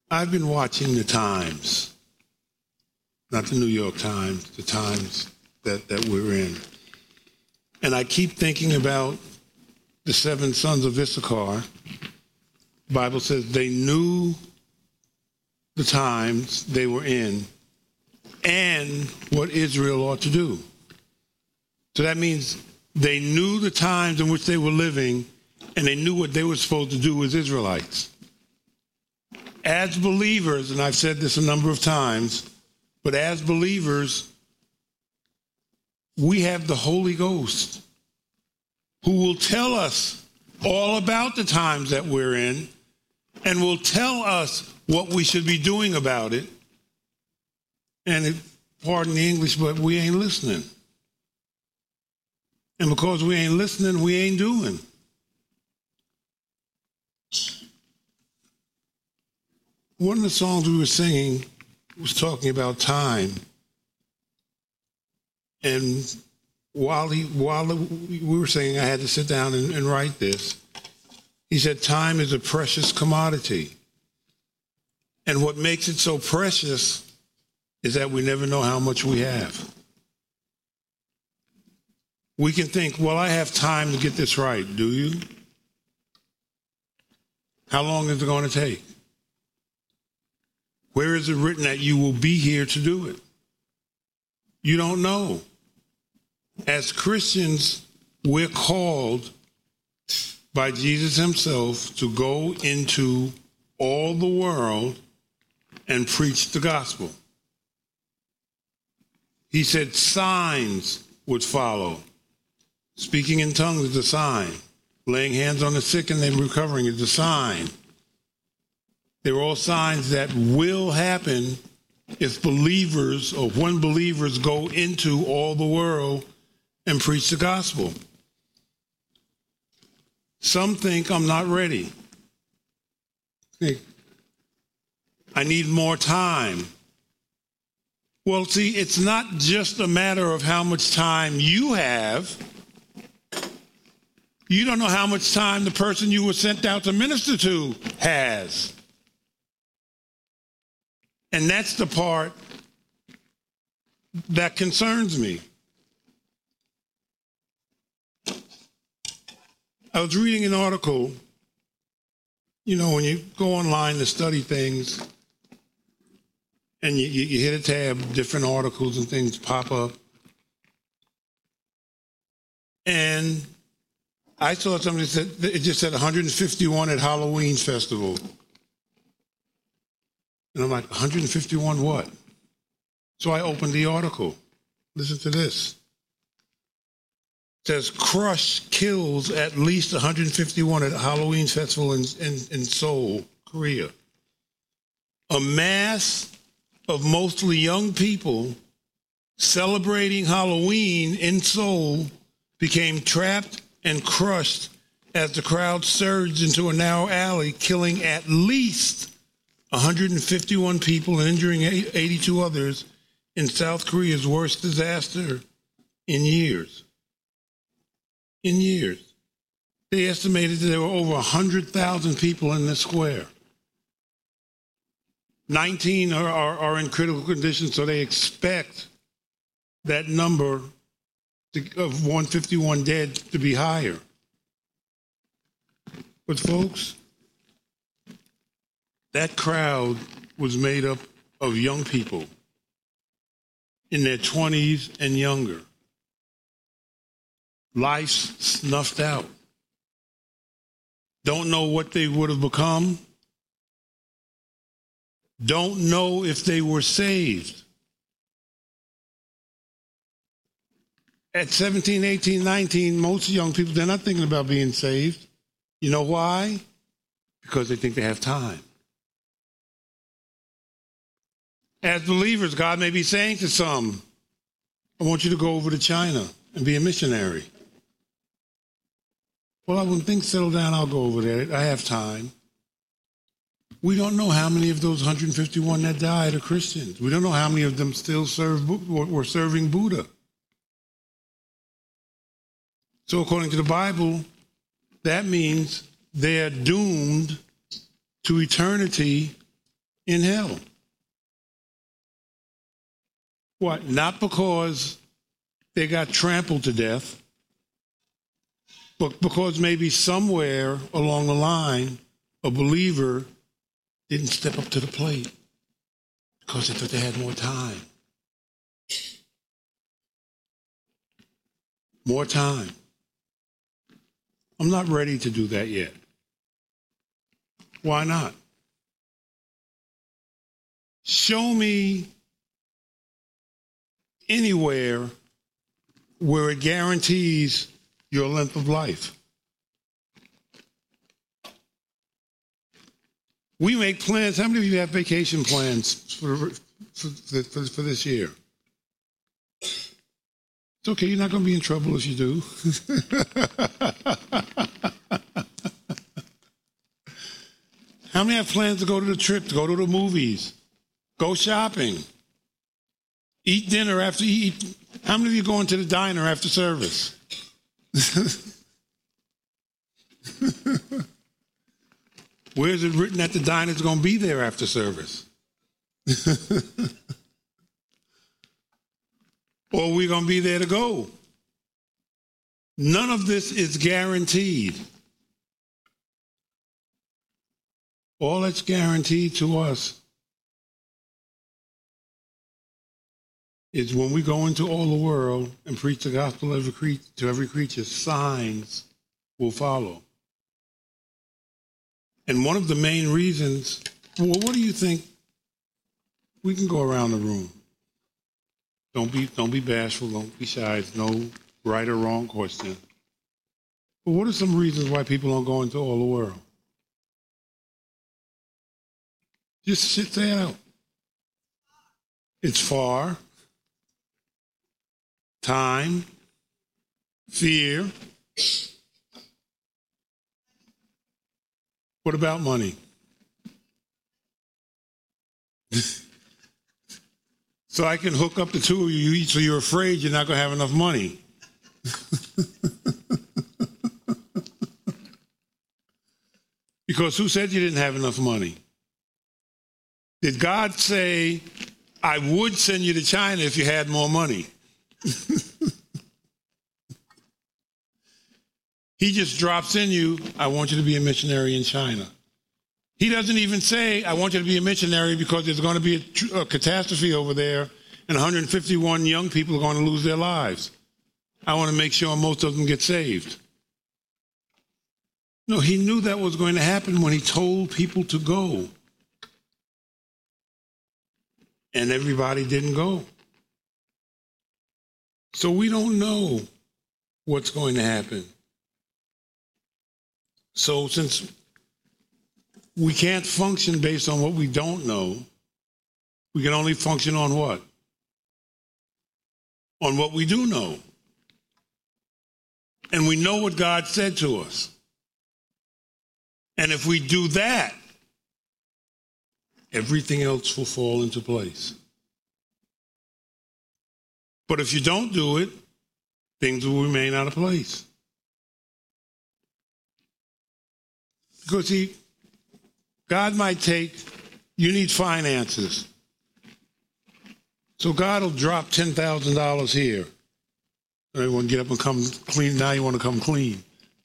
I've been watching the Times, not the New York Times, the Times that we're in. And I keep thinking about the 7 sons of Issachar. The Bible says they knew the times they were in and what Israel ought to do. So that means they knew the times in which they were living, and they knew what they were supposed to do as Israelites. As believers, and I've said this a number of times, but as believers, we have the Holy Ghost who will tell us all about the times that we're in and will tell us what we should be doing about it. And pardon the English, but we ain't listening. And because we ain't listening, we ain't doing. One of the songs we were singing was talking about time. And while we were singing, I had to sit down and write this. He said, time is a precious commodity. And what makes it so precious is that we never know how much we have. We can think, well, I have time to get this right. Do you? How long is it going to take? Where is it written that you will be here to do it? You don't know. As Christians, we're called by Jesus himself to go into all the world and preach the gospel. He said signs would follow. Speaking in tongues is a sign. Laying hands on the sick and them recovering is a sign. They're all signs that will happen if believers or when believers go into all the world and preach the gospel. Some think I'm not ready. I need more time. Well, see, it's not just a matter of how much time you have. You don't know how much time the person you were sent out to minister to has. And that's the part that concerns me. I was reading an article, when you go online to study things and you hit a tab, different articles and things pop up. And I saw something that said, it just said 151 at Halloween festival. And I'm like, 151 what? So I opened the article. Listen to this. It says, Crush kills at least 151 at Halloween festival in Seoul, Korea. A mass of mostly young people celebrating Halloween in Seoul became trapped and crushed as the crowd surged into a narrow alley, killing at least 151 people and injuring 82 others in South Korea's worst disaster in years. In years. They estimated that there were over 100,000 people in the square. 19 are in critical condition, so they expect that number of 151 dead to be higher. But folks, that crowd was made up of young people in their 20s and younger. Life's snuffed out. Don't know what they would have become. Don't know if they were saved. At 17, 18, 19, most young people, they're not thinking about being saved. You know why? Because they think they have time. As believers, God may be saying to some, I want you to go over to China and be a missionary. Well, when things settle down, I'll go over there. I have time. We don't know how many of those 151 that died are Christians. We don't know how many of them still were serving Buddha. So according to the Bible, that means they are doomed to eternity in hell. What? Not because they got trampled to death, but because maybe somewhere along the line, a believer didn't step up to the plate because they thought they had more time. More time. I'm not ready to do that yet. Why not? Show me anywhere where it guarantees your length of life. We make plans. How many of you have vacation plans for this year? It's okay. You're not going to be in trouble if you do. How many have plans to go to the trip, to go to the movies, go shopping, eat dinner after eat? How many of you going to the diner after service? Where's it written that the diner's going to be there after service? Or we're going to be there to go? None of this is guaranteed. All that's guaranteed to us is when we go into all the world and preach the gospel to every creature, signs will follow. And one of the main reasons, well, what do you think? We can go around the room. Don't be bashful, don't be shy. It's no right or wrong question. But what are some reasons why people don't go into all the world? Just say it out. It's far. Time. Fear. What about money? So I can hook up the two of you, so you're afraid you're not going to have enough money. Because who said you didn't have enough money? Did God say, I would send you to China if you had more money? He just drops in you, I want you to be a missionary in China. He doesn't even say, I want you to be a missionary because there's going to be a catastrophe over there and 151 young people are going to lose their lives. I want to make sure most of them get saved. No, he knew that was going to happen when he told people to go. And everybody didn't go. So we don't know what's going to happen. So since we can't function based on what we don't know, we can only function on what? On what we do know. And we know what God said to us. And if we do that, everything else will fall into place. But if you don't do it, things will remain out of place. Because God might you need finances. So God will drop $10,000 here. Everyone get up and come clean. Now you want to come clean.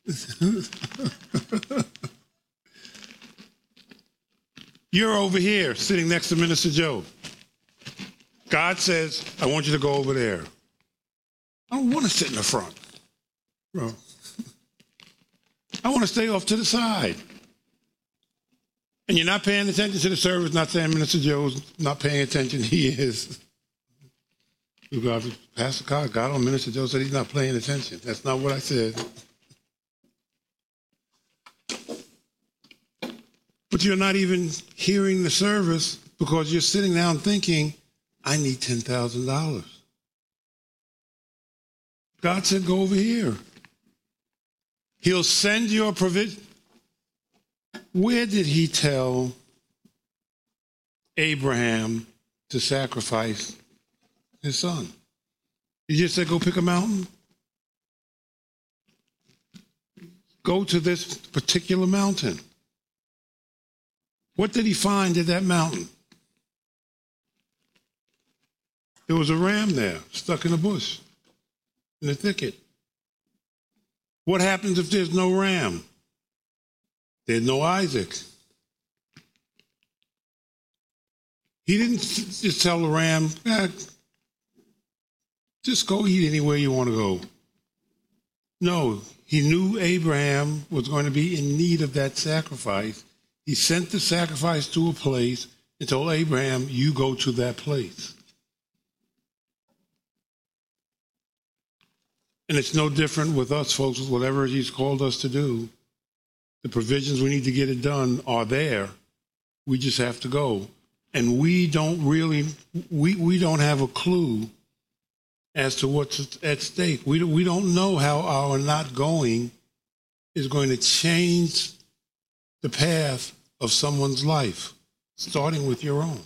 You're over here sitting next to Minister Joe. God says, I want you to go over there. I don't want to sit in the front. Bro. I want to stay off to the side. And you're not paying attention to the service, not saying Minister Joe's not paying attention. He is. Pastor God on Minister Joe said he's not paying attention. That's not what I said. But you're not even hearing the service because you're sitting down thinking, I need $10,000. God said, go over here. He'll send you a provision. Where did he tell Abraham to sacrifice his son? He just said, go pick a mountain. Go to this particular mountain. What did he find at that mountain? There was a ram there, stuck in a bush, in a thicket. What happens if there's no ram? There's no Isaac. He didn't just tell the ram, just go eat anywhere you want to go. No, he knew Abraham was going to be in need of that sacrifice. He sent the sacrifice to a place and told Abraham, you go to that place. And it's no different with us, folks, with whatever he's called us to do. The provisions we need to get it done are there. We just have to go. And we don't have a clue as to what's at stake. We don't know how our not going is going to change the path of someone's life, starting with your own.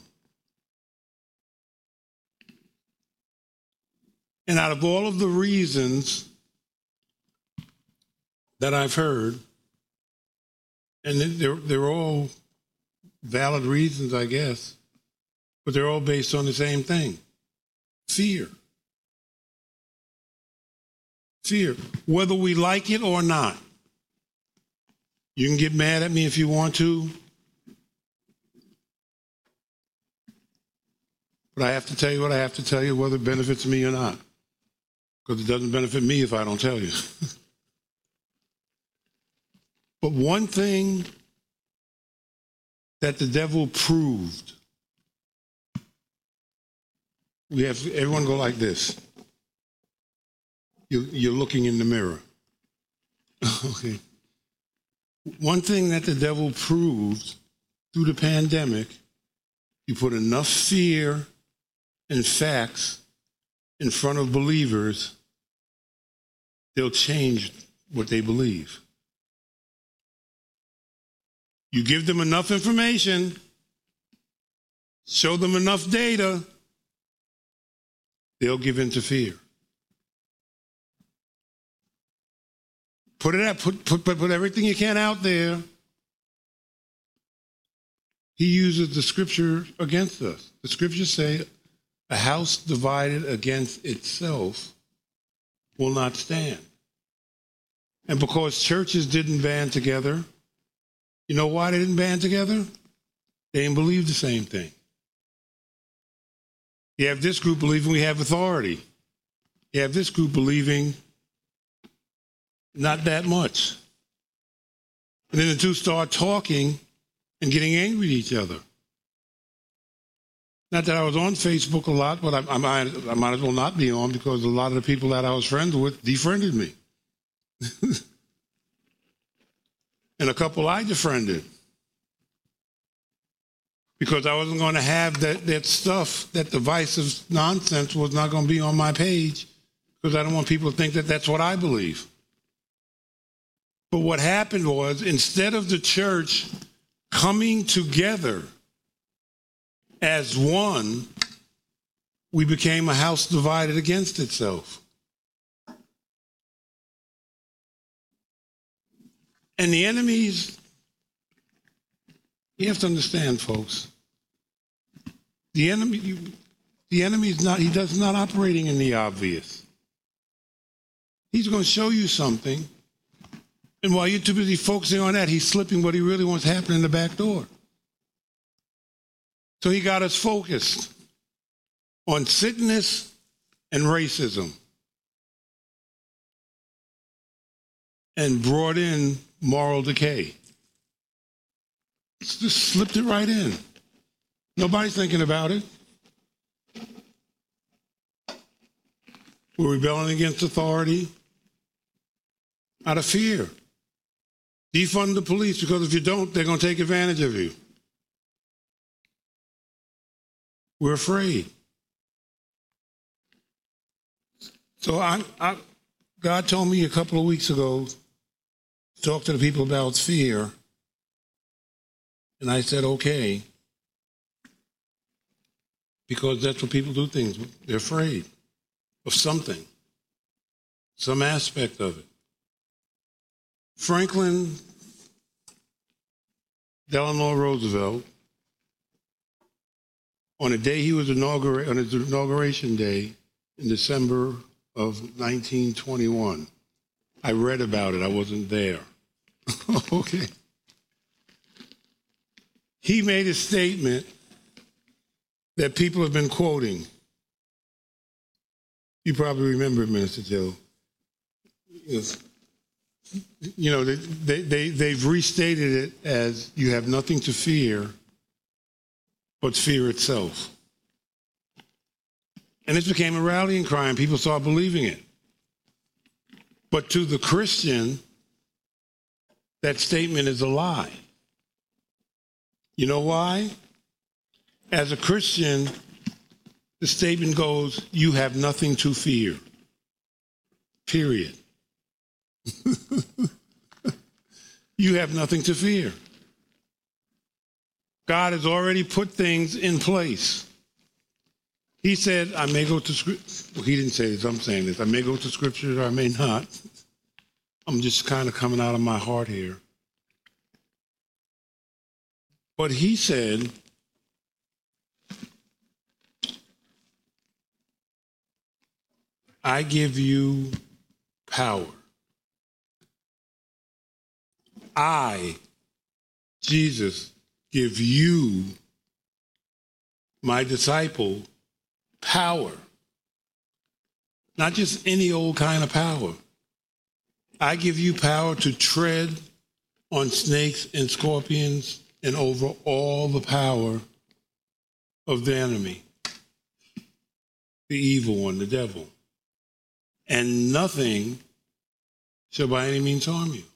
And out of all of the reasons that I've heard, and they're all valid reasons, I guess, but they're all based on the same thing: fear. Fear, whether we like it or not. You can get mad at me if you want to, but I have to tell you what I have to tell you, whether it benefits me or not, because it doesn't benefit me if I don't tell you. But one thing that the devil proved, we have everyone go like this. You're looking in the mirror. Okay. One thing that the devil proved through the pandemic, you put enough fear and facts in front of believers, they'll change what they believe. You give them enough information, show them enough data, they'll give in to fear. Put everything you can out there. He uses the scripture against us. The scriptures say, a house divided against itself will not stand. And because churches didn't band together, you know why they didn't band together? They didn't believe the same thing. You have this group believing we have authority. You have this group believing not that much. And then the two start talking and getting angry at each other. Not that I was on Facebook a lot, but I might as well not be on, because a lot of the people that I was friends with defriended me. And a couple I defriended. Because I wasn't going to have that stuff, that divisive nonsense was not going to be on my page, because I don't want people to think that that's what I believe. But what happened was, instead of the church coming together as one, we became a house divided against itself. And the enemies, you have to understand, folks, the enemy is not, he's not operating in the obvious. He's going to show you something, and while you're too busy focusing on that, he's slipping what he really wants happening in the back door. So he got us focused on sickness and racism and brought in moral decay. Just slipped it right in. Nobody's thinking about it. We're rebelling against authority out of fear. Defund the police, because if you don't, they're going to take advantage of you. We're afraid. So God told me a couple of weeks ago to talk to the people about fear. And I said, okay. Because that's what people do things. They're afraid of something, some aspect of it. Franklin Delano Roosevelt, on the day he was on his inauguration day in December of 1921. I read about it. I wasn't there. Okay. He made a statement that people have been quoting. You probably remember it, Minister Joe. You know, they've restated it as you have nothing to fear but fear itself. And it became a rallying cry, and people started believing it. But to the Christian, that statement is a lie. You know why? As a Christian, the statement goes, you have nothing to fear. Period. You have nothing to fear. God has already put things in place. He said, I may go to scripture. Well, he didn't say this, I'm saying this. I may go to scripture or I may not. I'm just kind of coming out of my heart here. But he said, I give you power. I, Jesus, give you, my disciple, power. Not just any old kind of power. I give you power to tread on snakes and scorpions and over all the power of the enemy, the evil one, the devil. And nothing shall by any means harm you.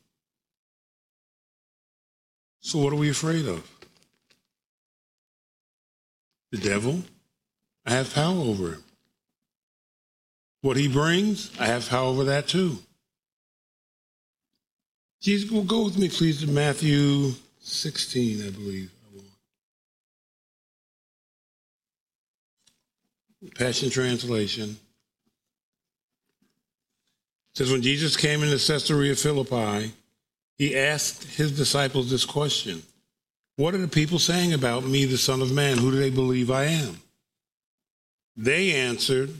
So what are we afraid of? The devil? I have power over him. What he brings, I have power over that too. Jesus, well, go with me, please, to Matthew 16, I believe. Passion Translation. It says, when Jesus came into Caesarea Philippi, he asked his disciples this question: what are the people saying about me, the Son of Man? Who do they believe I am? They answered,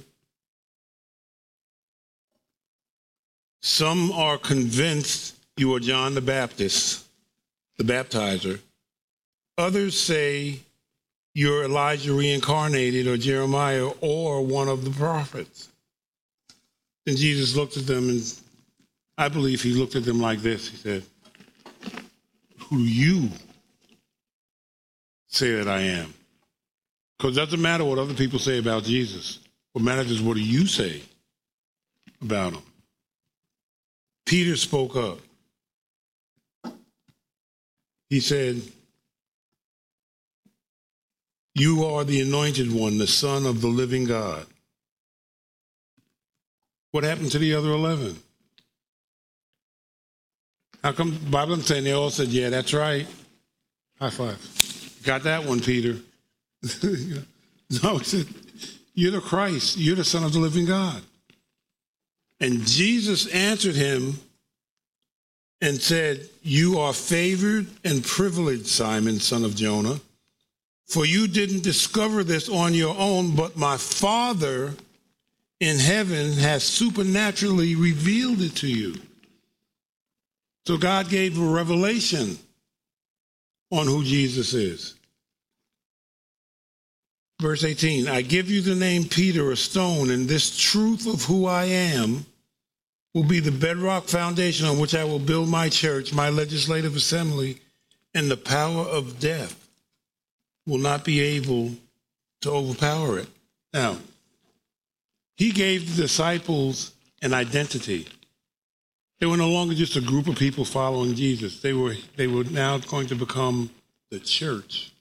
some are convinced you are John the Baptist, the baptizer. Others say you're Elijah reincarnated, or Jeremiah, or one of the prophets. And Jesus looked at them, and I believe he looked at them like this. He said, who do you say that I am? Because it doesn't matter what other people say about Jesus. What matters is what do you say about him? Peter spoke up. He said, you are the anointed one, the Son of the living God. What happened to the other 11? How come the Bible is saying they all said, yeah, that's right. High five. Got that one, Peter. No, he said, you're the Christ. You're the Son of the living God. And Jesus answered him and said, you are favored and privileged, Simon, son of Jonah, for you didn't discover this on your own, but my Father in heaven has supernaturally revealed it to you. So God gave a revelation on who Jesus is. Verse 18, I give you the name Peter, a stone, and this truth of who I am will be the bedrock foundation on which I will build my church, my legislative assembly, and the power of death will not be able to overpower it. Now, he gave the disciples an identity. They were no longer just a group of people following Jesus. They were now going to become the church.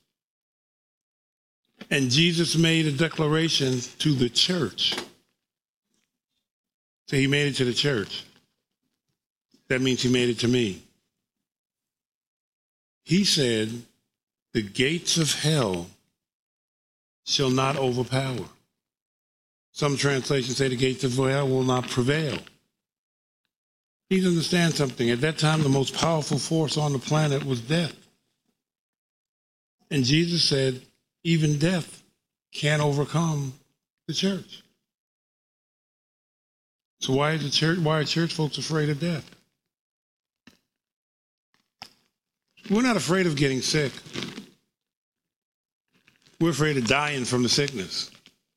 And Jesus made a declaration to the church. So he made it to the church. That means he made it to me. He said, the gates of hell shall not overpower. Some translations say the gates of hell will not prevail. You need to understand something. At that time, the most powerful force on the planet was death. And Jesus said, even death can't overcome the church. So why are church folks afraid of death? We're not afraid of getting sick. We're afraid of dying from the sickness.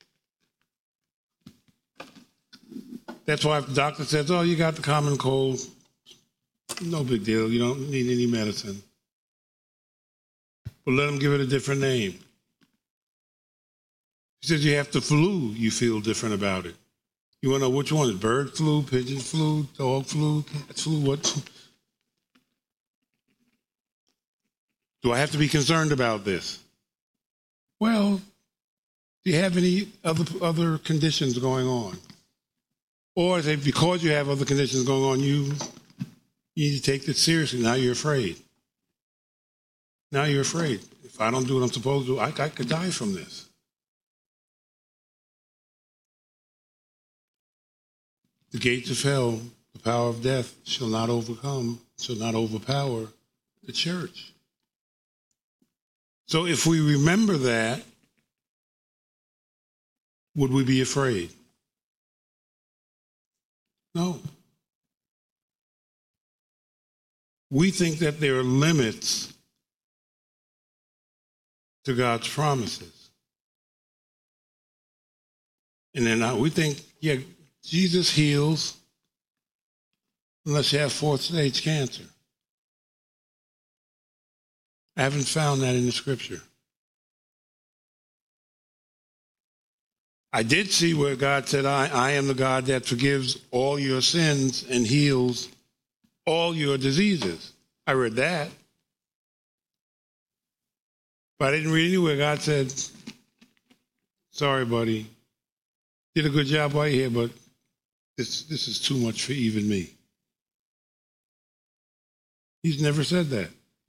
That's why if the doctor says, oh, you got the common cold, no big deal. You don't need any medicine. But let them give it a different name. He says you have the flu, you feel different about it. You want to know which one is bird flu, pigeon flu, dog flu, cat flu, what? Do I have to be concerned about this? Well, do you have any other conditions going on? Or is it because you have other conditions going on, you need to take this seriously? Now you're afraid. Now you're afraid. If I don't do what I'm supposed to do, I could die from this. The gates of hell, the power of death, shall not overpower the church. So if we remember that, would we be afraid? No. We think that there are limits to God's promises. And then we think, yeah, Jesus heals unless you have fourth-stage cancer. I haven't found that in the scripture. I did see where God said, I am the God that forgives all your sins and heals all your diseases. I read that. But I didn't read anywhere God said, sorry, buddy, did a good job right here, but this is too much for even me. He's never said that.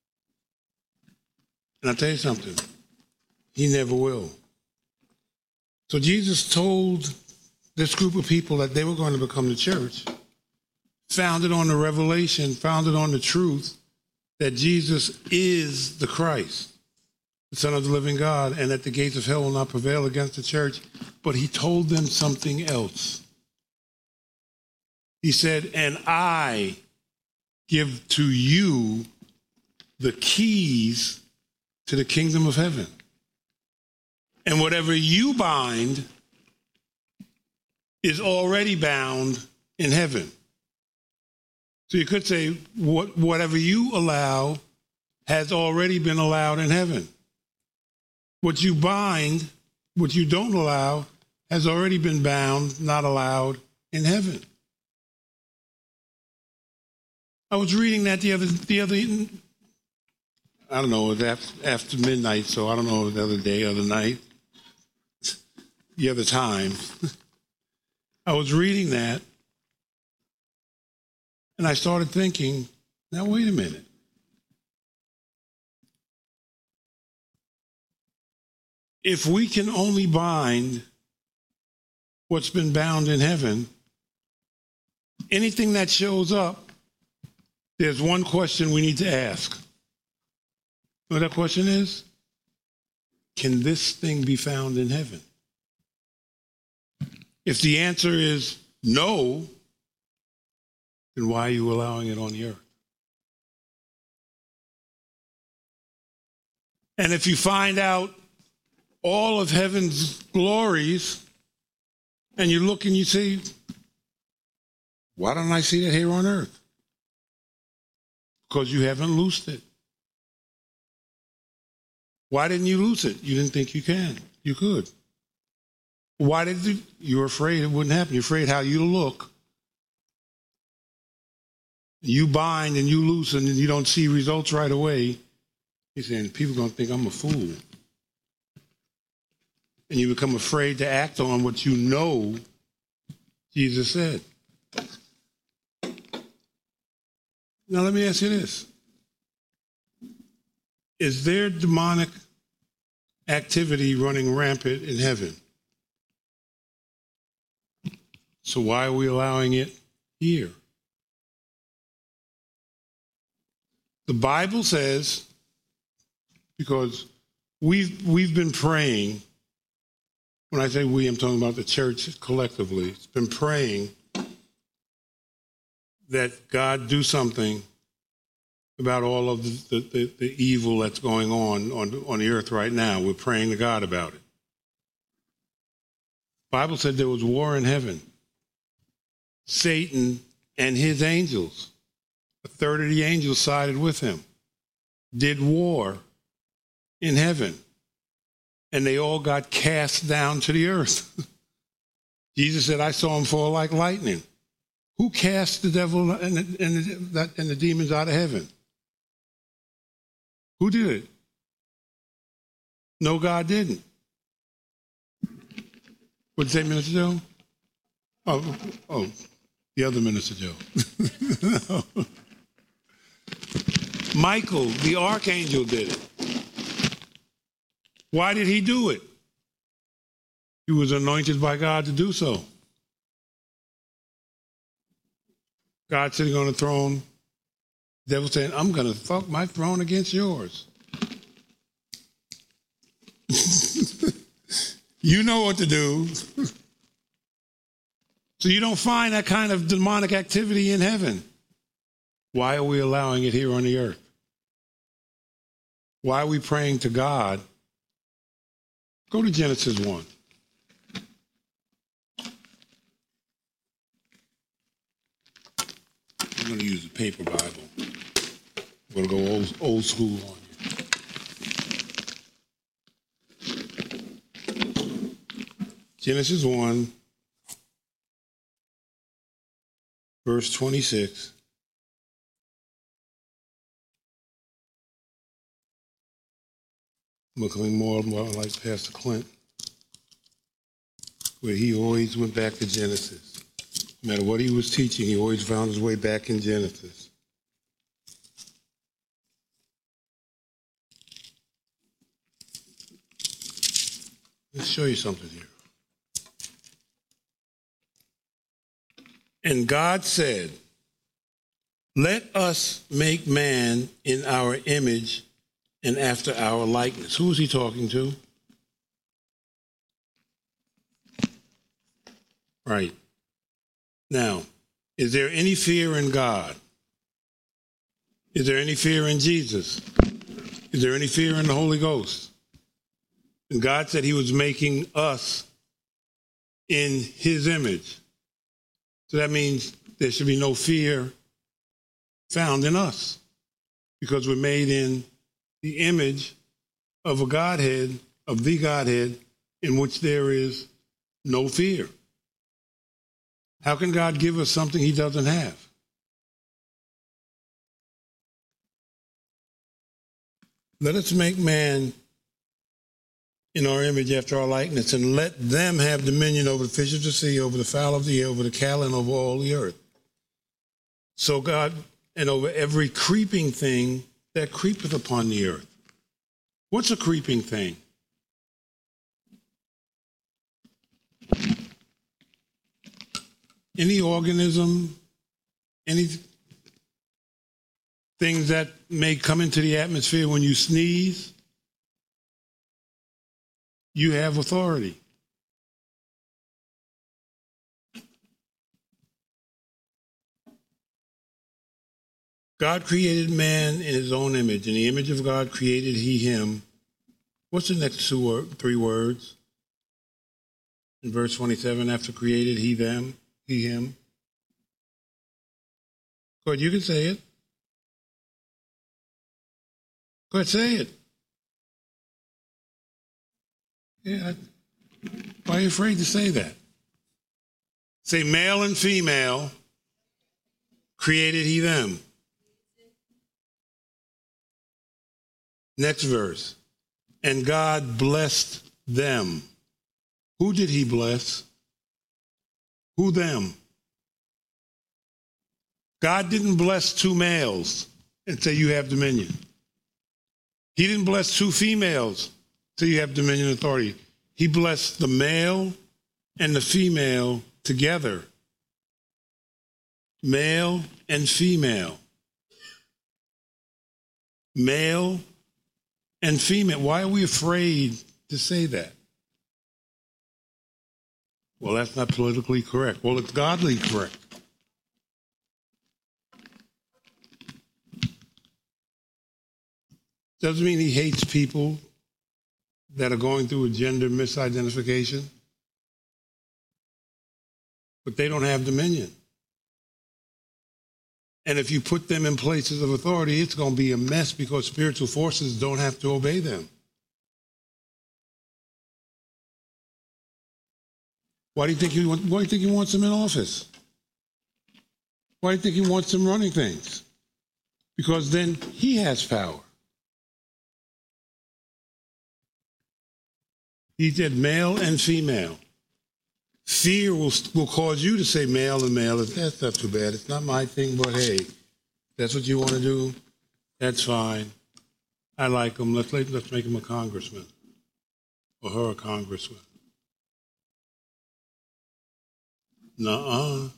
And I'll tell you something, he never will. So Jesus told this group of people that they were going to become the church, founded on the revelation, founded on the truth that Jesus is the Christ, the Son of the living God, and that the gates of hell will not prevail against the church. But he told them something else. He said, and I give to you the keys to the kingdom of heaven. And whatever you bind is already bound in heaven. So you could say, whatever you allow has already been allowed in heaven. What you bind, what you don't allow, has already been bound, not allowed in heaven. I was reading that the other, I don't know, it was after midnight, so I don't know, the other day, other night, the other time. I was reading that, and I started thinking, now wait a minute. If we can only bind what's been bound in heaven, anything that shows up, there's one question we need to ask. You know what that question is? Can this thing be found in heaven? If the answer is no, then why are you allowing it on the earth? And if you find out all of heaven's glories, and you look and you say, why don't I see that here on earth? Because you haven't loosed it. Why didn't you loose it? You didn't think you can. You could. Why did you? You were afraid it wouldn't happen. You're afraid how you look. You bind and you loose and you don't see results right away. You're saying, people are going to think I'm a fool. And you become afraid to act on what you know Jesus said. Now, let me ask you this. Is there demonic activity running rampant in heaven? So why are we allowing it here? The Bible says, because we've been praying. When I say we, I'm talking about the church collectively. It's been praying that God do something about all of the evil that's going on the earth right now. We're praying to God about it. The Bible said there was war in heaven. Satan and his angels, a third of the angels sided with him, did war in heaven. And they all got cast down to the earth. Jesus said, I saw them fall like lightning. Who cast the devil and the demons out of heaven? Who did it? No, God didn't. What did you say, Minister Joe? Oh, the other Minister Joe. Michael, the archangel, did it. Why did he do it? He was anointed by God to do so. God sitting on the throne, the devil saying, I'm going to fuck my throne against yours. You know what to do. So you don't find that kind of demonic activity in heaven. Why are we allowing it here on the earth? Why are we praying to God? Go to Genesis 1. I'm going to use the paper Bible. I'm going to go old school on you. Genesis 1, verse 26. I'm looking more like Pastor Clint, where he always went back to Genesis. No matter what he was teaching, he always found his way back in Genesis. Let's show you something here. And God said, let us make man in our image and after our likeness. Who is he talking to? Right. Now, is there any fear in God? Is there any fear in Jesus? Is there any fear in the Holy Ghost? And God said he was making us in his image. So that means there should be no fear found in us because we're made in the image of a Godhead, of the Godhead, in which there is no fear. How can God give us something he doesn't have? Let us make man in our image after our likeness, and let them have dominion over the fish of the sea, over the fowl of the air, over the cattle, and over all the earth. So God, and over every creeping thing that creepeth upon the earth. What's a creeping thing? Any organism, any things that may come into the atmosphere when you sneeze, you have authority. God created man in his own image. In the image of God created he him. What's the next three words? In verse 27, after created he them, he him. Go ahead, you can say it. Go ahead, say it. Yeah, why are you afraid to say that? Say male and female created he them. Next verse. And God blessed them. Who did he bless? Who them? God didn't bless two males and say you have dominion. He didn't bless two females so you have dominion and authority. He blessed the male and the female together. Male and female. Male and female. Why are we afraid to say that? Well, that's not politically correct. Well, it's godly correct. Doesn't mean he hates people that are going through a gender misidentification, but they don't have dominion. And if you put them in places of authority, it's going to be a mess because spiritual forces don't have to obey them. Why do you think he wants them in office? Why do you think he wants them running things? Because then he has power. He said male and female. Fear will cause you to say male and male. That's not too bad. It's not my thing, but hey, that's what you want to do. That's fine. I like him. Let's make him a congressman or her a congressman. Nuh-uh.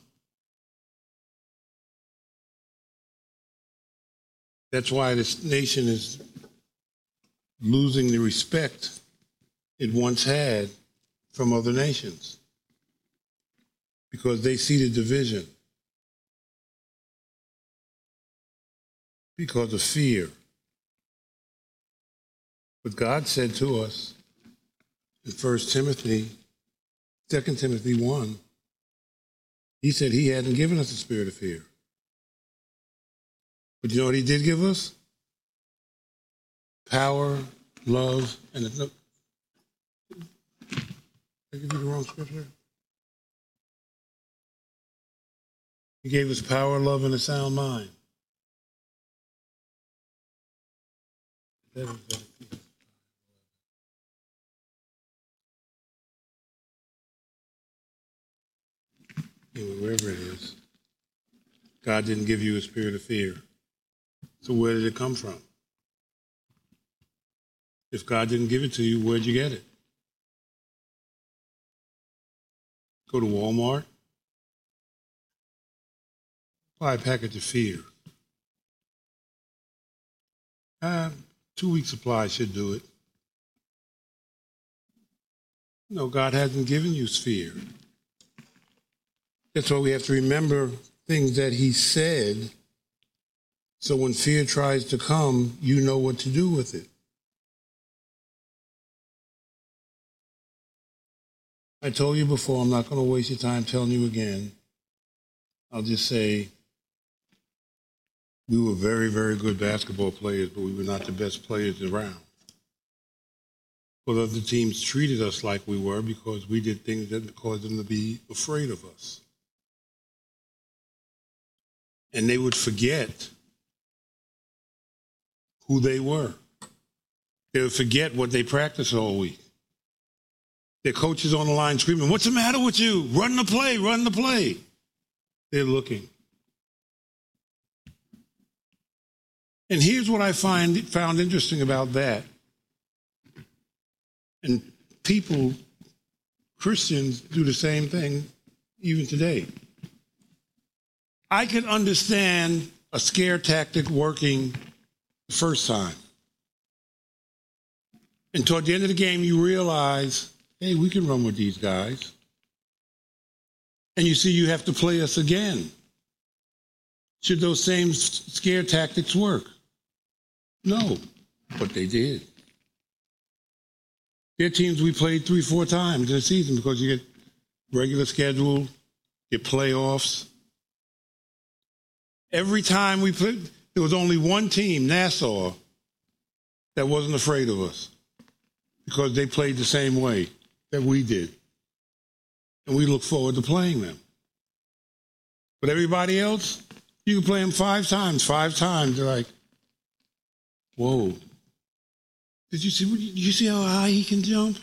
That's why this nation is losing the respect it once had from other nations because they see the division because of fear. But God said to us in 2 Timothy 1, he said he hadn't given us a spirit of fear. But you know what he did give us? Power, love, and did I give you the wrong scripture? He gave us power, love, and a sound mind. Anyway, wherever it is, God didn't give you a spirit of fear. So where did it come from? If God didn't give it to you, where'd you get it? Go to Walmart, buy a package of fear. 2-week supply should do it. No, God hasn't given you fear. That's why we have to remember things that he said, so when fear tries to come, you know what to do with it. I told you before, I'm not going to waste your time telling you again. I'll just say we were very, very good basketball players, but we were not the best players around. But other teams treated us like we were because we did things that caused them to be afraid of us. And they would forget who they were. They would forget what they practiced all week. Their coach is on the line screaming, "What's the matter with you? Run the play, run the play." They're looking. And here's what I found interesting about that. And people, Christians, do the same thing even today. I could understand a scare tactic working the first time. And toward the end of the game, you realize, hey, we can run with these guys. And you see you have to play us again. Should those same scare tactics work? No, but they did. There are teams we played 3-4 times in a season because you get regular schedule, get playoffs. Every time we played, there was only one team, Nassau, that wasn't afraid of us because they played the same way that we did. And we look forward to playing them. But everybody else, you can play them 5 times. They're like, whoa. Did you see how high he can jump?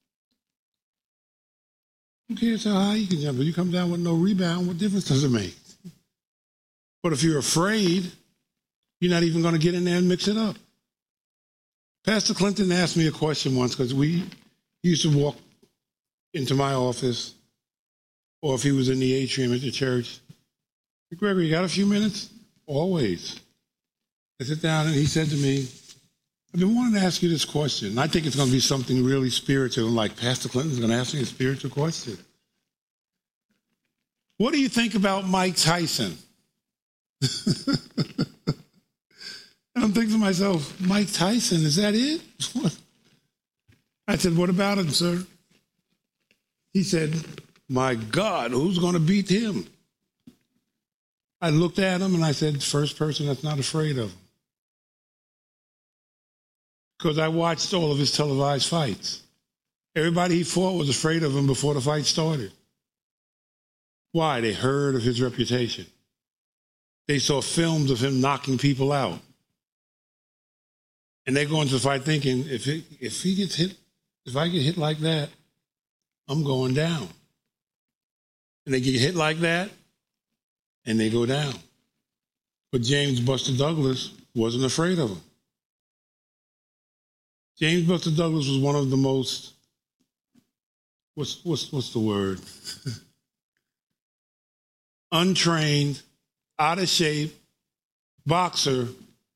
Who cares how high he can jump? If you come down with no rebound, what difference does it make? But if you're afraid, you're not even going to get in there and mix it up. Pastor Clinton asked me a question once because we used to walk into my office, or if he was in the atrium at the church, "Gregory, you got a few minutes?" Always. I sit down and he said to me, I've been wanting to ask you this question. I think it's going to be something really spiritual, like Pastor Clinton's going to ask me a spiritual question. What do you think about Mike Tyson? And I'm thinking to myself, Mike Tyson, is that it? I said, what about him, sir? He said, my God, who's going to beat him? I looked at him and I said, first person that's not afraid of him. Because I watched all of his televised fights. Everybody he fought was afraid of him before the fight started. Why? They heard of his reputation. They saw films of him knocking people out. And they go into the fight thinking, if he gets hit, if I get hit like that, I'm going down. And they get hit like that, and they go down. But James Buster Douglas wasn't afraid of him. James Buster Douglas was one of the most, what's the word? Untrained, out of shape boxer,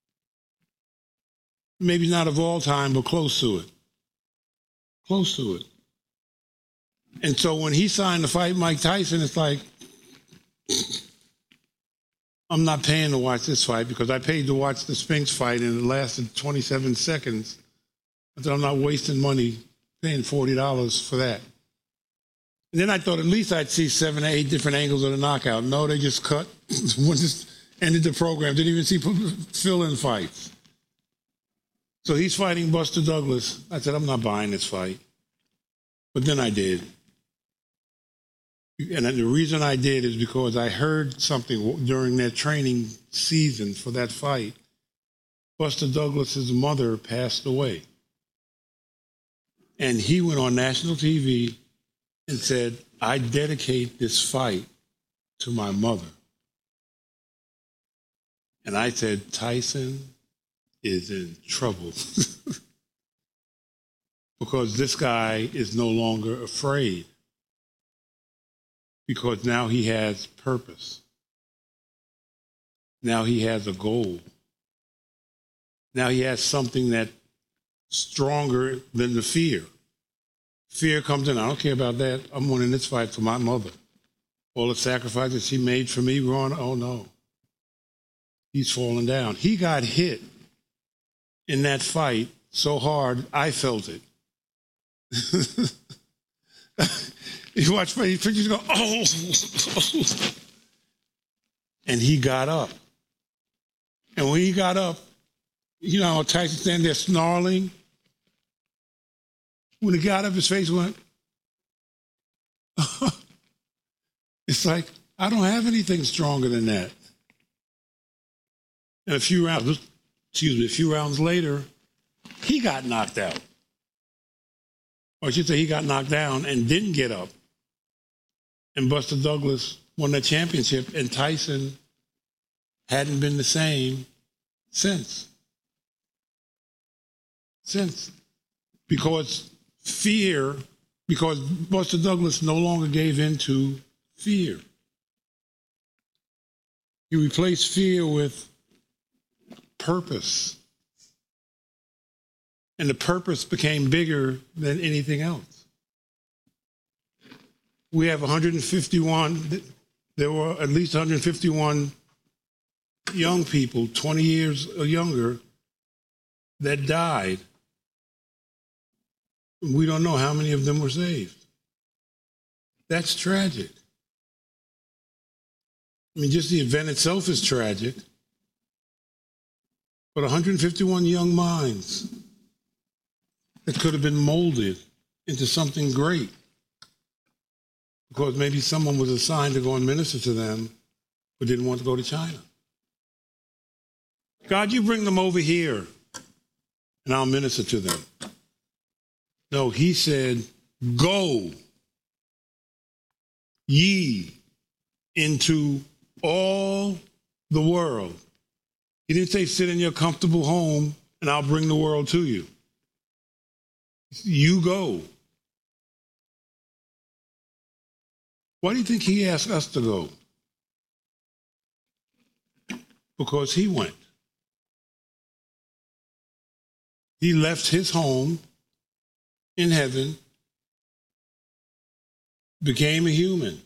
maybe not of all time, but close to it. Close to it. And so when he signed to fight Mike Tyson, it's like, I'm not paying to watch this fight because I paid to watch the Spinks fight and it lasted 27 seconds. I said, I'm not wasting money paying $40 for that. And then I thought at least I'd see 7 or 8 different angles of the knockout. No, they just cut. One just ended the program. Didn't even see fill-in fights. So he's fighting Buster Douglas. I said, I'm not buying this fight. But then I did. And the reason I did is because I heard something during their training season for that fight. Buster Douglas's mother passed away. And he went on national TV and said, I dedicate this fight to my mother. And I said, Tyson is in trouble. Because this guy is no longer afraid. Because now he has purpose. Now he has a goal. Now he has something that's stronger than the fear. Fear comes in. I don't care about that. I'm winning this fight for my mother. All the sacrifices she made for me, Ron, oh no. He's falling down. He got hit in that fight so hard, I felt it. You watch pictures go, oh. And he got up. And when he got up, you know how Tyson standing there snarling? When he got up, his face went, it's like, I don't have anything stronger than that. And a few rounds later, he got knocked out. Or I should say he got knocked down and didn't get up. And Buster Douglas won the championship, and Tyson hadn't been the same since. Because Buster Douglas no longer gave in to fear. He replaced fear with purpose. And the purpose became bigger than anything else. We have 151, there were at least 151 young people, 20 years or younger, that died. We don't know how many of them were saved. That's tragic. I mean, just the event itself is tragic. But 151 young minds that could have been molded into something great because maybe someone was assigned to go and minister to them but didn't want to go to China. God, you bring them over here and I'll minister to them. No, he said, go ye into all the world. He didn't say sit in your comfortable home and I'll bring the world to you. You go. Why do you think he asked us to go? Because he went. He left his home in heaven, became a human,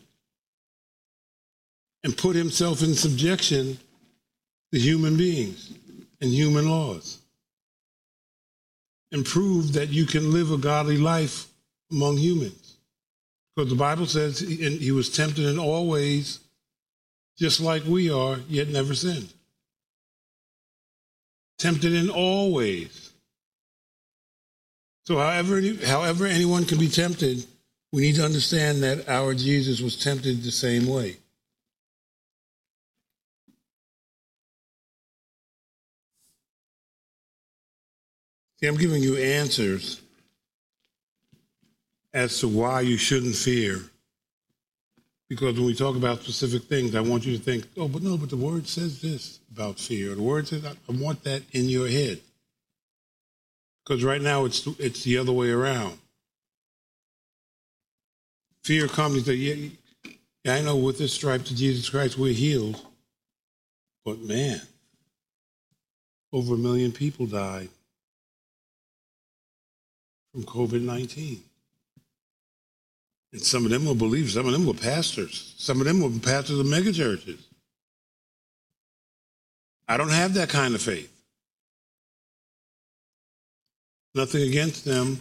and put himself in subjection to human beings and human laws, and proved that you can live a godly life among humans. Because the Bible says he was tempted in all ways, just like we are, yet never sinned. Tempted in all ways. So however anyone can be tempted, we need to understand that our Jesus was tempted the same way. See, I'm giving you answers as to why you shouldn't fear. Because when we talk about specific things, I want you to think, but the word says this about fear. The word says, I want that in your head. Because right now it's the other way around. Fear comes and says, yeah, I know with this stripes of Jesus Christ we're healed. But man, over 1 million people died from COVID-19. And some of them were believers, some of them were pastors, some of them were pastors of megachurches. I don't have that kind of faith. Nothing against them,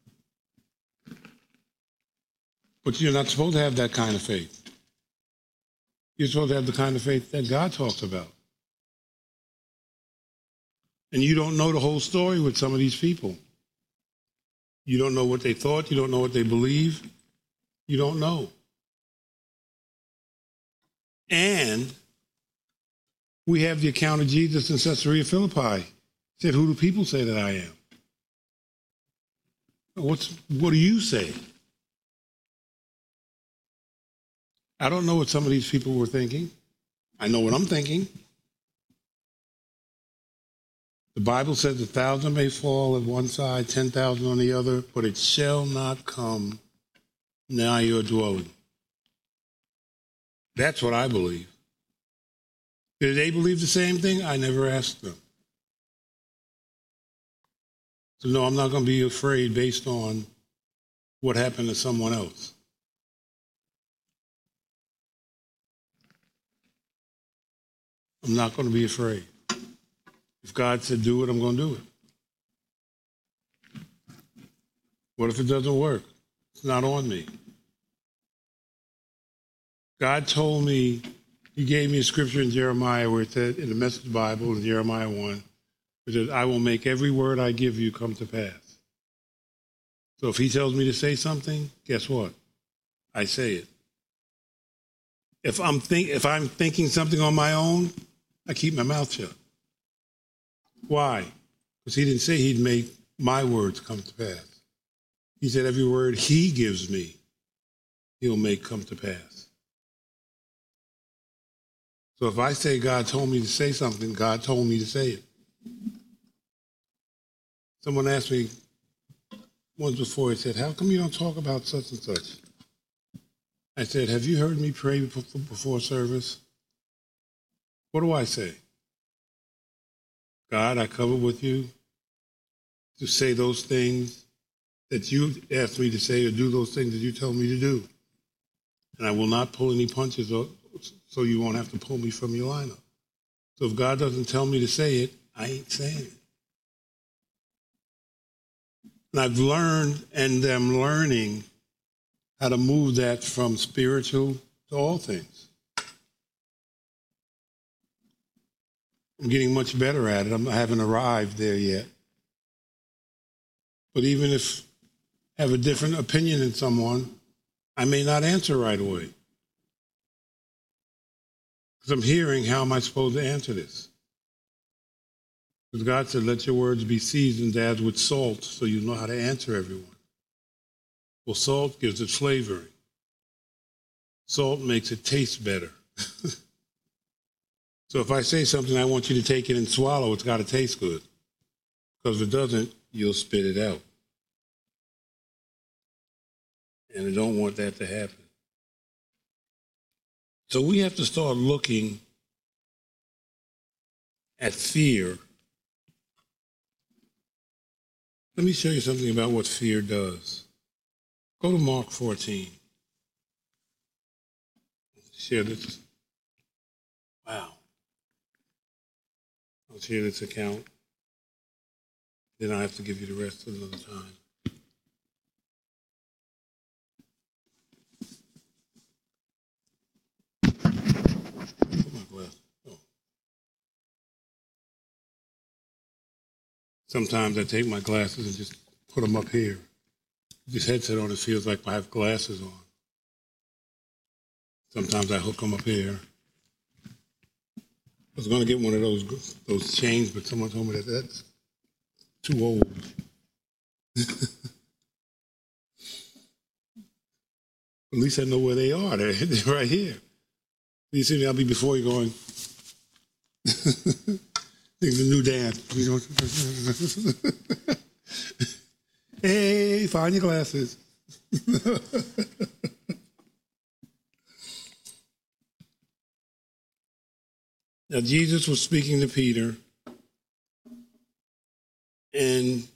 but you're not supposed to have that kind of faith. You're supposed to have the kind of faith that God talks about. And you don't know the whole story with some of these people. You don't know what they thought, you don't know what they believe. You don't know. And we have the account of Jesus in Caesarea Philippi. He said, who do people say that I am? What do you say? I don't know what some of these people were thinking. I know what I'm thinking. The Bible says 1,000 may fall at one side, 10,000 on the other, but it shall not come nigh your dwelling. That's what I believe. Did they believe the same thing? I never asked them. So no, I'm not going to be afraid based on what happened to someone else. I'm not going to be afraid. If God said do it, I'm going to do it. What if it doesn't work? It's not on me. God told me, he gave me a scripture in Jeremiah where it said, in the Message Bible, in Jeremiah 1, it says, I will make every word I give you come to pass. So if he tells me to say something, guess what? I say it. If I'm thinking something on my own, I keep my mouth shut. Why? Because he didn't say he'd make my words come to pass. He said every word he gives me, he'll make come to pass. So if I say God told me to say something, God told me to say it. Someone asked me once before, he said, how come you don't talk about such and such? I said, have you heard me pray before service? What do I say? God, I cover with you to say those things that you asked me to say or do those things that you told me to do. And I will not pull any punches so you won't have to pull me from your lineup. So if God doesn't tell me to say it, I ain't saying it. And I've learned and am learning how to move that from spiritual to all things. I'm getting much better at it. I haven't arrived there yet. But even if I have a different opinion than someone, I may not answer right away. Because I'm hearing, how am I supposed to answer this? Because God said, let your words be seasoned as with salt so you know how to answer everyone. Well, salt gives it flavoring. Salt makes it taste better. So if I say something, I want you to take it and swallow, it's got to taste good. Because if it doesn't, you'll spit it out. And I don't want that to happen. So we have to start looking at fear Let me show you something about what fear does. Go to Mark 14. Share this. Wow. I'll share this account. Then I have to give you the rest another time. Put my glass. Oh. Sometimes I take my glasses and just put them up here. This headset on, it feels like I have glasses on. Sometimes I hook them up here. I was going to get one of those chains, but someone told me that that's too old. At least I know where they are. They're right here. You see me, I'll be before you going. It's a new dance. Hey, find your glasses. Now, Jesus was speaking to Peter, and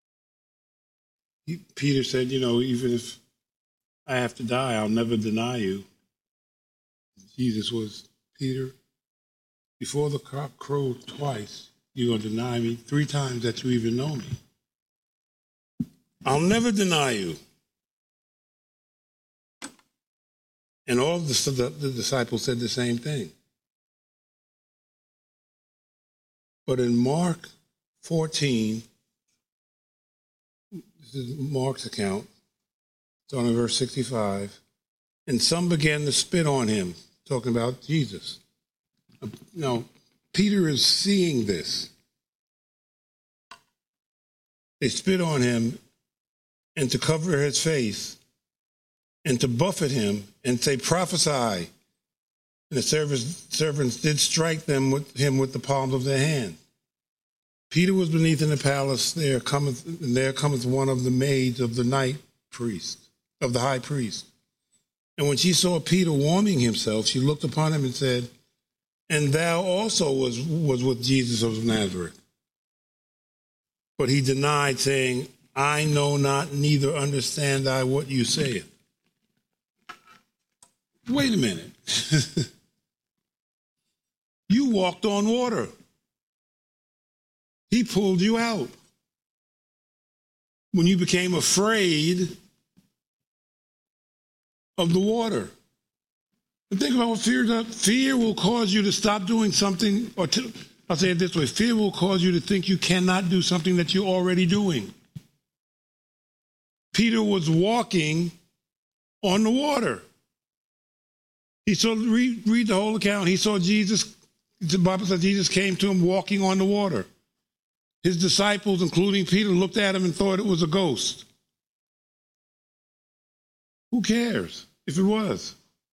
Peter said, even if I have to die, I'll never deny you. Jesus was, Peter, before the cock crowed twice, you're going to deny me 3 times that you even know me. I'll never deny you. And all of the disciples said the same thing. But in Mark 14, this is Mark's account, it's on verse 65, and some began to spit on him, talking about Jesus. Now, Peter is seeing this. They spit on him, and to cover his face, and to buffet him, and say, prophesy. And the servants did strike him with the palms of their hands. Peter was beneath in the palace. There cometh one of the maids of the high priest. And when she saw Peter warming himself, she looked upon him and said, and thou also was with Jesus of Nazareth. But he denied, saying, I know not, neither understand I what you say. Wait a minute. You walked on water. He pulled you out. When you became afraid of the water. But think about what fear does. Fear will cause you to stop doing something, I'll say it this way, fear will cause you to think you cannot do something that you're already doing. Peter was walking on the water. He saw, read the whole account. He saw Jesus, the Bible says Jesus came to him walking on the water. His disciples, including Peter, looked at him and thought it was a ghost. Who cares if it was?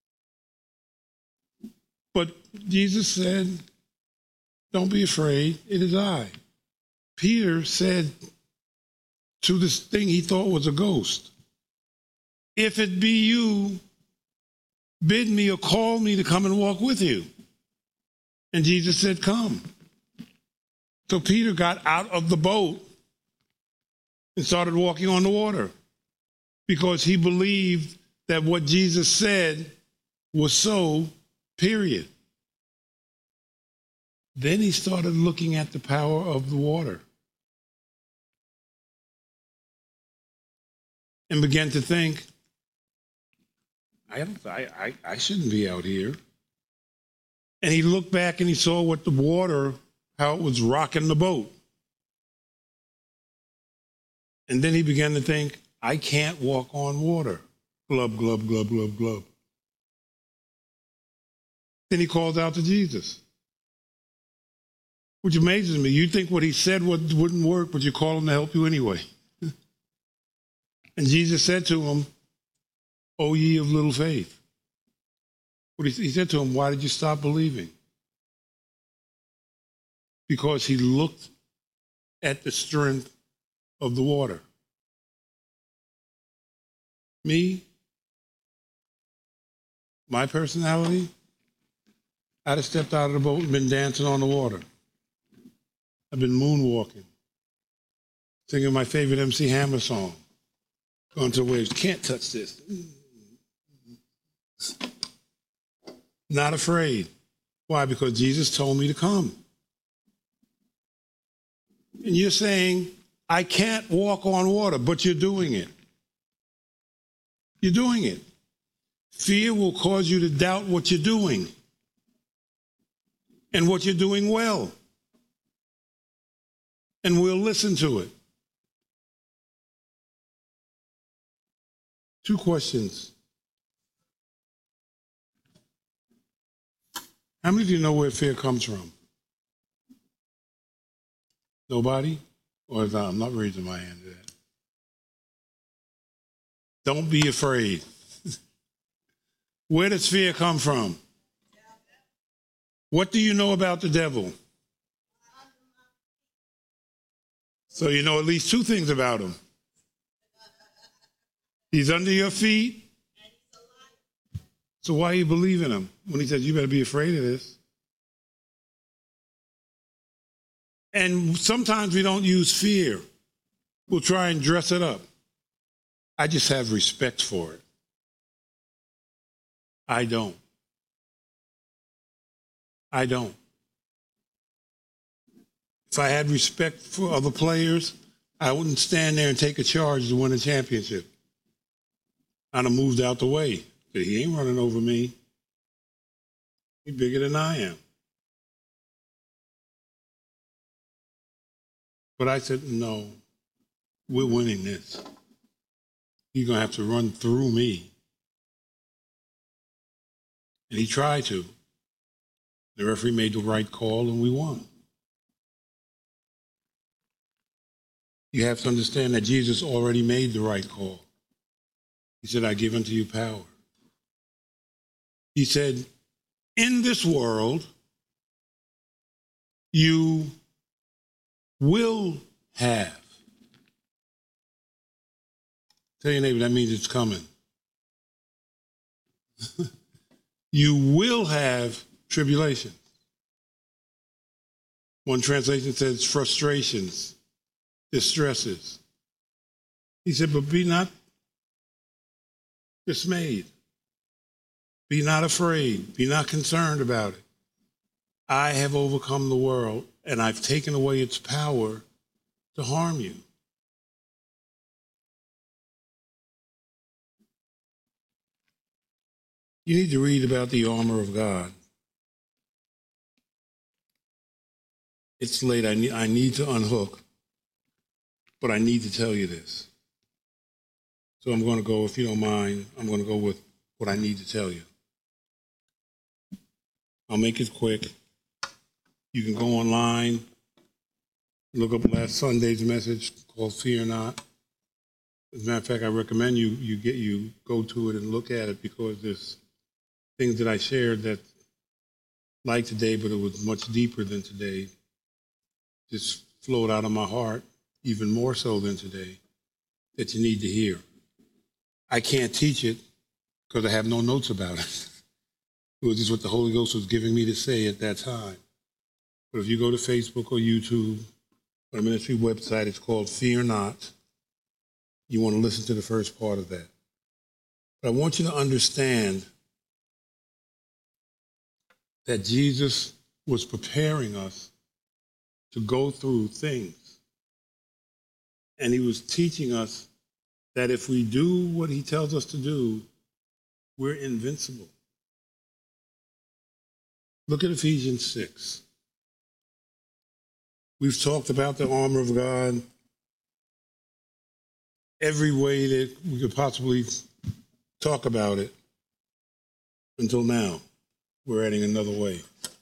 But Jesus said, don't be afraid, it is I. Peter said to this thing he thought was a ghost, if it be you, bid me or call me to come and walk with you. And Jesus said, come. So Peter got out of the boat and started walking on the water because he believed that what Jesus said was so, period. Then he started looking at the power of the water and began to think, I shouldn't be out here. And he looked back and he saw what the water, how it was rocking the boat. And then he began to think, I can't walk on water. Glub, glub, glub, glub, glub. Then he calls out to Jesus, which amazes me. You think what he said wouldn't work, but you call him to help you anyway. And Jesus said to him, O ye of little faith. But he said to him, why did you stop believing? Because he looked at the strength of the water. Me, my personality, I'd have stepped out of the boat and been dancing on the water. I've been moonwalking. Singing my favorite MC Hammer song. Going to the waves. Can't touch this. Not afraid. Why? Because Jesus told me to come. And you're saying, I can't walk on water, but you're doing it. You're doing it. Fear will cause you to doubt what you're doing and what you're doing well. And we'll listen to it. 2 questions. How many of you know where fear comes from? Nobody? Or is I'm not raising my hand to that. Don't be afraid. Where does fear come from? What do you know about the devil? So you know at least 2 things about him. He's under your feet. So why you believe in him when he says you better be afraid of this? And sometimes we don't use fear. We'll try and dress it up. I just have respect for it. I don't. I don't. If I had respect for other players, I wouldn't stand there and take a charge to win a championship. I'd have moved out the way. But he ain't running over me. He's bigger than I am. But I said, no, we're winning this. You're going to have to run through me. And he tried to. The referee made the right call and we won. You have to understand that Jesus already made the right call. He said, I give unto you power. He said, in this world, you will have. Tell your neighbor, that means it's coming. You will have tribulation. One translation says frustrations, distresses. He said, but be not dismayed. Be not afraid. Be not concerned about it. I have overcome the world, and I've taken away its power to harm you. You need to read about the armor of God. It's late. I need to unhook, but I need to tell you this. So I'm going to go, if you don't mind, I'm going to go with what I need to tell you. I'll make it quick. You can go online, look up last Sunday's message called Fear Not. As a matter of fact, I recommend you go to it and look at it, because there's things that I shared that like today, but it was much deeper than today, just flowed out of my heart, even more so than today, that you need to hear. I can't teach it because I have no notes about it. It was just what the Holy Ghost was giving me to say at that time. But if you go to Facebook or YouTube or the ministry website, it's called Fear Not. You want to listen to the first part of that. But I want you to understand that Jesus was preparing us to go through things. And he was teaching us that if we do what he tells us to do, we're invincible. Look at Ephesians 6. We've talked about the armor of God every way that we could possibly talk about it until now. We're adding another way.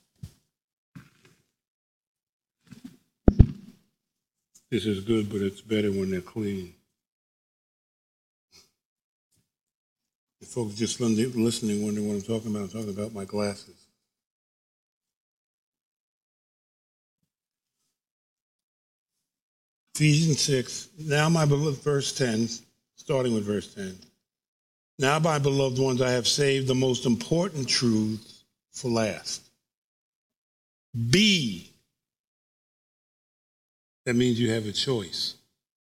This is good, but it's better when they're clean. If folks just listening, wondering what I'm talking about my glasses. Ephesians 6, now my beloved, verse 10, starting with verse 10. Now, my beloved ones, I have saved the most important truths for last. Be. That means you have a choice.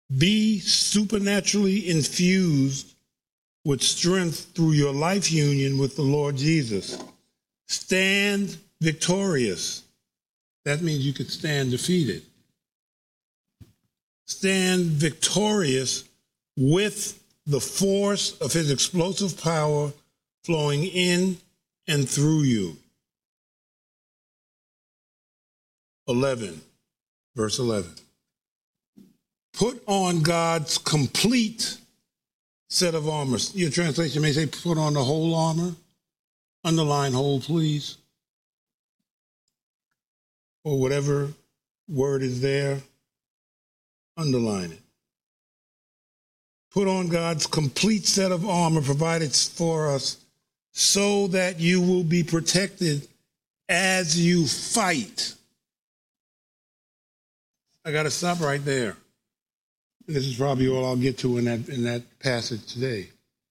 Be supernaturally infused with strength through your life union with the Lord Jesus. Stand victorious. That means you could stand defeated. Stand victorious with the force of his explosive power flowing in and through you. 11, verse 11. Put on God's complete set of armor. Your translation may say put on the whole armor. Underline whole, please. Or whatever word is there, underline it. Put on God's complete set of armor provided for us so that you will be protected as you fight. I got to stop right there. This is probably all I'll get to in that passage today.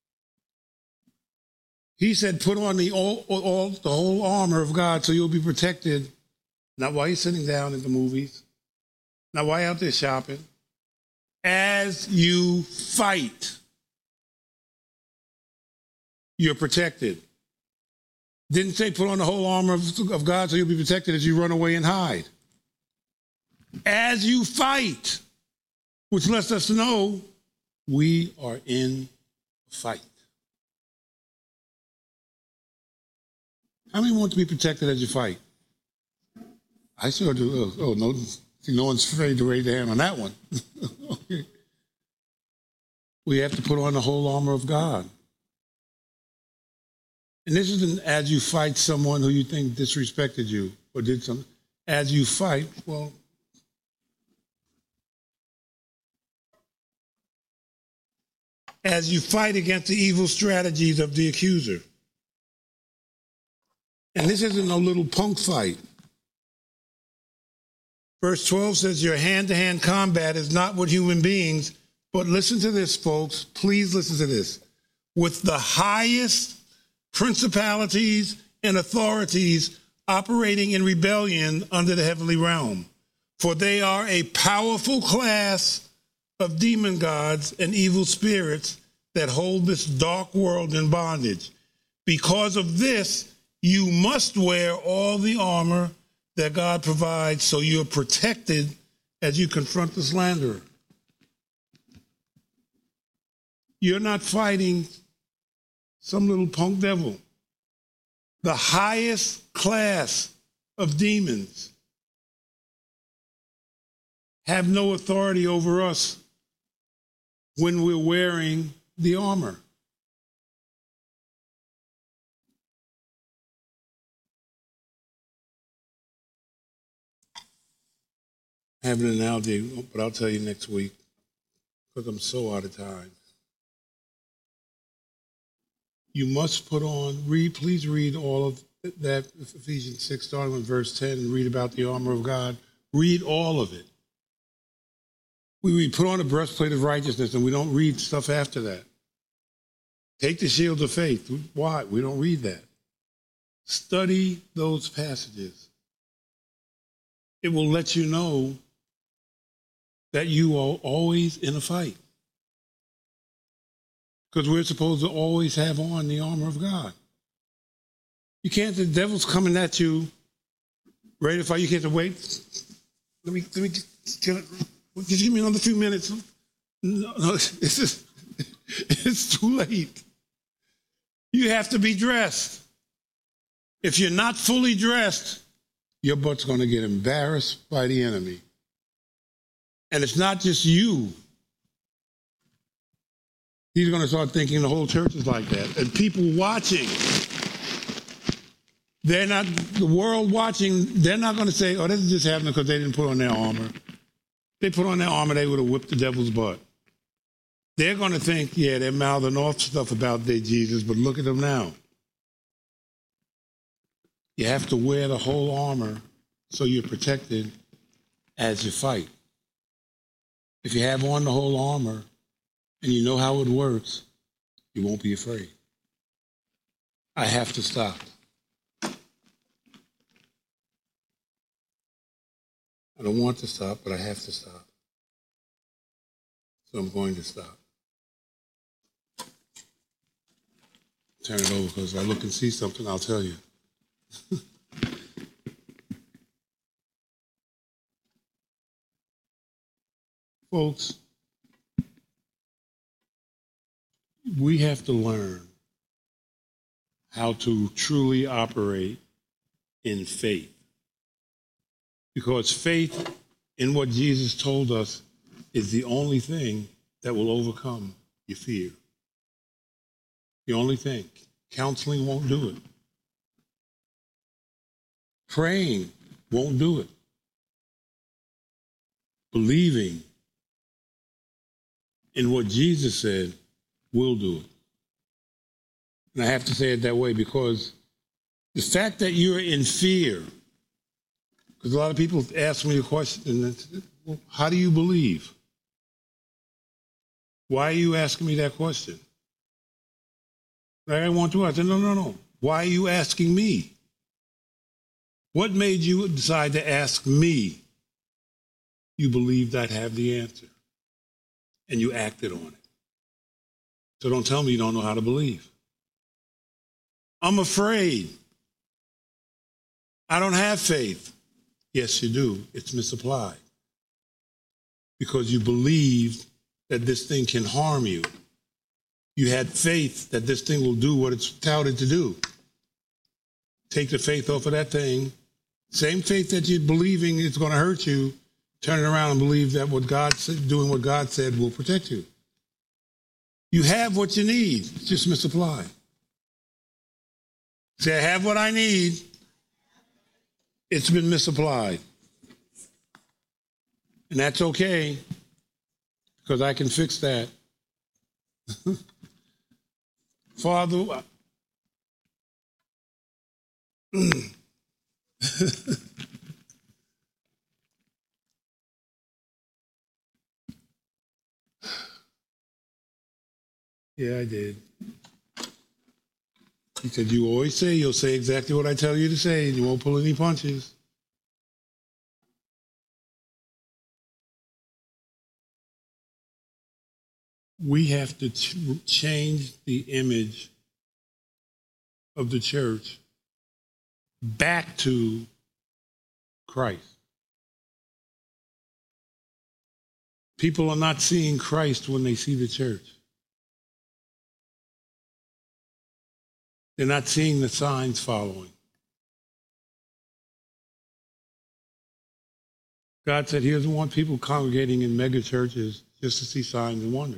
He said, put on the whole armor of God so you'll be protected, not while you're sitting down at the movies, not while you're out there shopping, as you fight. You're protected. Didn't say put on the whole armor of God so you'll be protected as you run away and hide. As you fight, which lets us know we are in a fight. How many want to be protected as you fight? I sure do. No, no one's afraid to raise their hand on that one. Okay. We have to put on the whole armor of God. And this isn't as you fight someone who you think disrespected you or did something. As you fight, well, as you fight against the evil strategies of the accuser. And this isn't a little punk fight. Verse 12 says your hand-to-hand combat is not with human beings, but listen to this, folks. Please listen to this. With the highest principalities and authorities operating in rebellion under the heavenly realm. For they are a powerful class of demon gods and evil spirits that hold this dark world in bondage. Because of this, you must wear all the armor that God provides so you're protected as you confront the slanderer. You're not fighting some little punk devil. The highest class of demons have no authority over us when we're wearing the armor. I have an analogy, but I'll tell you next week because I'm so out of time. You must put on, please read all of that, Ephesians 6, starting with verse 10, and read about the armor of God. Read all of it. We put on a breastplate of righteousness, and we don't read stuff after that. Take the shield of faith. Why? We don't read that. Study those passages. It will let you know that you are always in a fight. Because we're supposed to always have on the armor of God. You can't, the devil's coming at you, ready to fight. You can't say, wait, let me just give me another few minutes. No, it's too late. You have to be dressed. If you're not fully dressed, your butt's going to get embarrassed by the enemy. And it's not just you. He's going to start thinking the whole church is like that. And people watching, they're not, the world watching, they're not going to say, oh, this is just happening because they didn't put on their armor. If they put on their armor, they would have whipped the devil's butt. They're going to think, yeah, they're mouthing off stuff about their Jesus, but look at them now. You have to wear the whole armor so you're protected as you fight. If you have on the whole armor and you know how it works, you won't be afraid. I have to stop. I don't want to stop, but I have to stop. So I'm going to stop. Turn it over because if I look and see something, I'll tell you. Folks, we have to learn how to truly operate in faith. Because faith in what Jesus told us is the only thing that will overcome your fear. The only thing. Counseling won't do it. Praying won't do it. Believing in what Jesus said will do it. And I have to say it that way because the fact that you're in fear, because a lot of people ask me the question, well, how do you believe? Why are you asking me that question? I want to. I said, no. Why are you asking me? What made you decide to ask me? You believed I'd have the answer, and you acted on it. So don't tell me you don't know how to believe. I'm afraid. I don't have faith. Yes, you do. It's misapplied. Because you believe that this thing can harm you. You had faith that this thing will do what it's touted to do. Take the faith off of that thing. Same faith that you're believing it's going to hurt you, turn it around and believe that what God said, doing what God said will protect you. You have what you need. It's just misapplied. Say, I have what I need. It's been misapplied. And that's okay, because I can fix that. Father, yeah, I did. He said, you always say you'll say exactly what I tell you to say, and you won't pull any punches. We have to change the image of the church back to Christ. People are not seeing Christ when they see the church. They're not seeing the signs following. God said he doesn't want people congregating in mega churches just to see signs and wonders.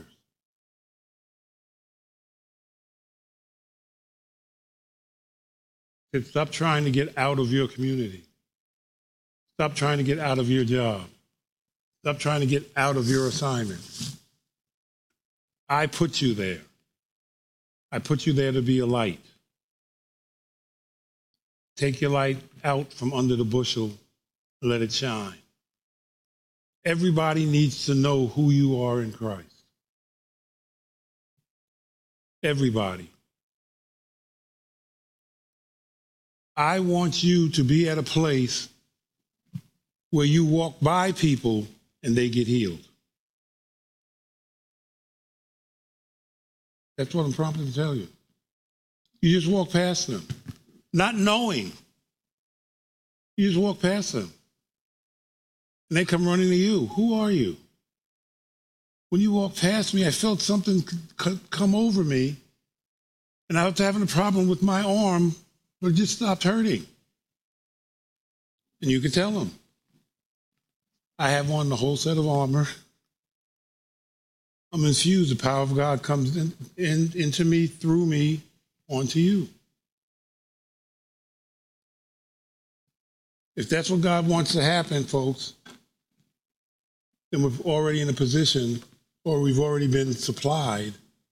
He said, stop trying to get out of your community. Stop trying to get out of your job. Stop trying to get out of your assignment. I put you there. I put you there to be a light. Take your light out from under the bushel and let it shine. Everybody needs to know who you are in Christ. Everybody. I want you to be at a place where you walk by people and they get healed. That's what I'm prompted to tell you. You just walk past them, not knowing. You just walk past them. And they come running to you. Who are you? When you walked past me, I felt something come over me, and I was having a problem with my arm, but it just stopped hurting. And you can tell them, I have on the whole set of armor. I'm infused. The power of God comes into me, through me, onto you. If that's what God wants to happen, folks, then we're already in a position, or we've already been supplied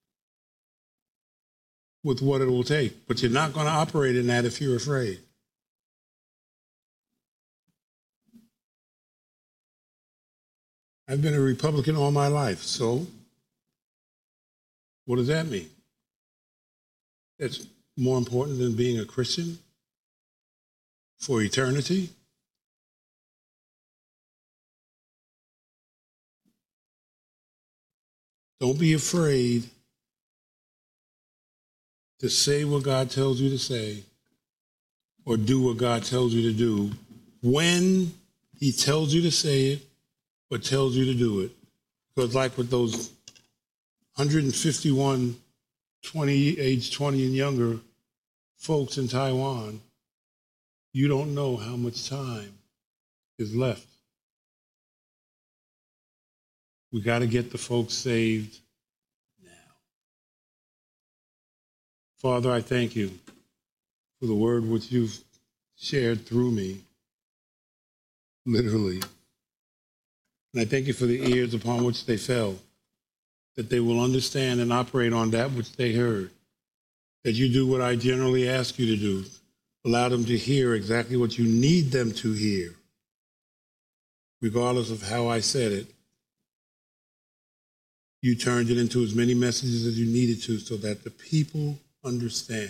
with what it will take. But you're not going to operate in that if you're afraid. I've been a Republican all my life, so what does that mean? It's more important than being a Christian for eternity? Don't be afraid to say what God tells you to say or do what God tells you to do when he tells you to say it or tells you to do it. Because like with those 151 age 20 and younger folks in Taiwan, you don't know how much time is left. We got to get the folks saved now. Father, I thank you for the word which you've shared through me, literally. And I thank you for the ears upon which they fell, that they will understand and operate on that which they heard, that you do what I generally ask you to do, allow them to hear exactly what you need them to hear, regardless of how I said it. You turned it into as many messages as you needed to so that the people understand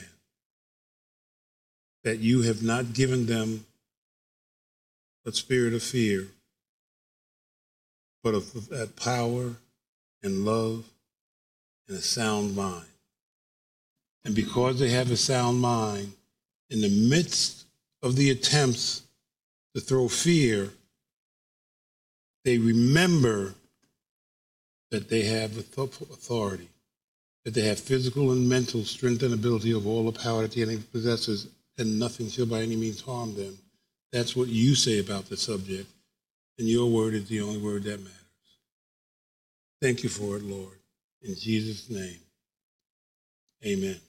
that you have not given them a spirit of fear, but of power and love and a sound mind. And because they have a sound mind, in the midst of the attempts to throw fear, they remember that they have authority, that they have physical and mental strength and ability of all the power that the enemy possesses, and nothing shall by any means harm them. That's what you say about the subject, and your word is the only word that matters. Thank you for it, Lord. In Jesus' name, amen.